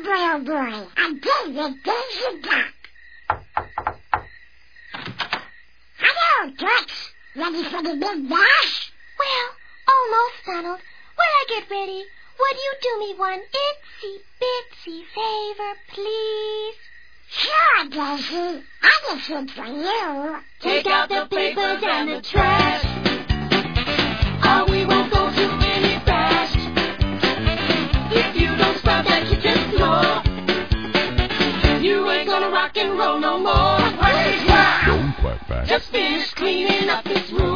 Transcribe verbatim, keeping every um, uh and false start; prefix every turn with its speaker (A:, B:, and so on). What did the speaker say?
A: boy, oh boy, a David Daisy Duck. Hello, Toots. Ready for the big dash?
B: Well, almost, Donald. While I get ready, would you do me one itsy bitsy favor, please?
A: Sure, Daisy. I just did for you.
C: Take out the papers and the trash. Or we won't go to any bash. If you don't stop that kitchen floor, you ain't gonna rock and roll no more.
D: Don't quack back.
C: Just finish cleaning up this room.